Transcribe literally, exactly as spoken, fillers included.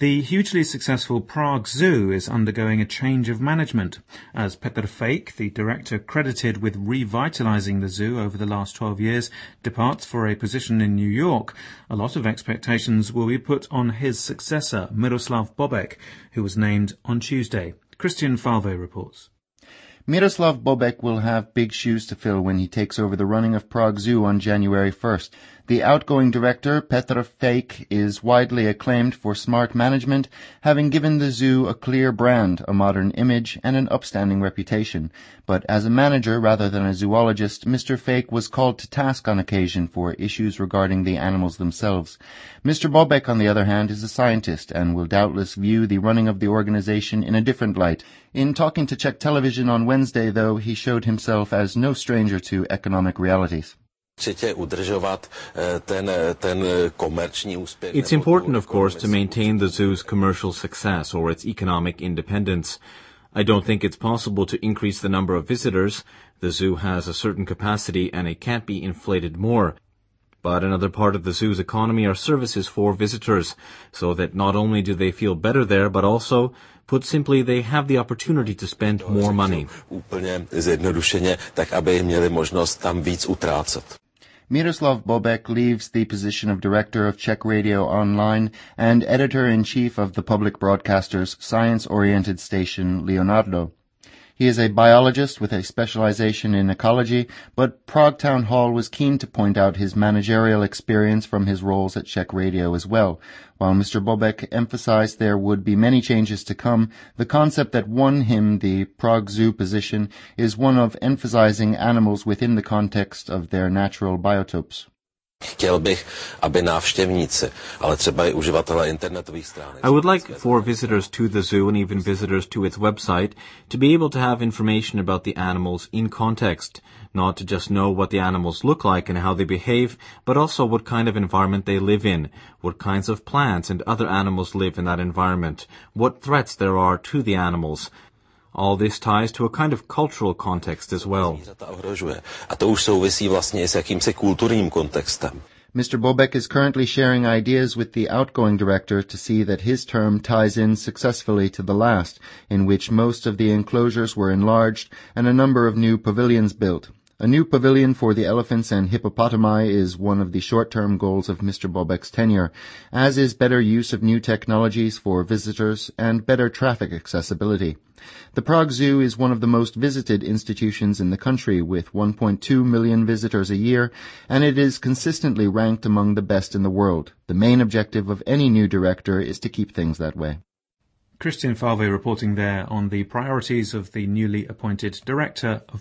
The hugely successful Prague Zoo is undergoing a change of management. As Petr Fake, the director credited with revitalizing the zoo over the last twelve years, departs for a position in New York, a lot of expectations will be put on his successor, Miroslav Bobek, who was named on Tuesday. Christian Falve reports. Miroslav Bobek will have big shoes to fill when he takes over the running of Prague Zoo on January first. The outgoing director, Petr Fake, is widely acclaimed for smart management, having given the zoo a clear brand, a modern image, and an upstanding reputation. But as a manager rather than a zoologist, Mister Fake was called to task on occasion for issues regarding the animals themselves. Mister Bobek, on the other hand, is a scientist and will doubtless view the running of the organization in a different light. In talking to Czech television on Wednesday, though, he showed himself as no stranger to economic realities. It's important, of course, to maintain the zoo's commercial success or its economic independence. I don't think it's possible to increase the number of visitors. The zoo has a certain capacity and it can't be inflated more. But another part of the zoo's economy are services for visitors, so that not only do they feel better there, but also, put simply, they have the opportunity to spend more money. Miroslav Bobek leaves the position of director of Czech Radio Online and editor-in-chief of the public broadcaster's science-oriented station Leonardo. He is a biologist with a specialization in ecology, but Prague Town Hall was keen to point out his managerial experience from his roles at Czech Radio as well. While Mister Bobek emphasized there would be many changes to come, the concept that won him the Prague Zoo position is one of emphasizing animals within the context of their natural biotopes. I would like for visitors to the zoo and even visitors to its website to be able to have information about the animals in context, not to just know what the animals look like and how they behave, but also what kind of environment they live in, what kinds of plants and other animals live in that environment, what threats there are to the animals. All this ties to a kind of cultural context as well. Mister Bobek is currently sharing ideas with the outgoing director to see that his term ties in successfully to the last, in which most of the enclosures were enlarged and a number of new pavilions built. A new pavilion for the elephants and hippopotami is one of the short-term goals of Mister Bobek's tenure, as is better use of new technologies for visitors and better traffic accessibility. The Prague Zoo is one of the most visited institutions in the country, with one point two million visitors a year, and it is consistently ranked among the best in the world. The main objective of any new director is to keep things that way. Christian Falve reporting there on the priorities of the newly appointed director of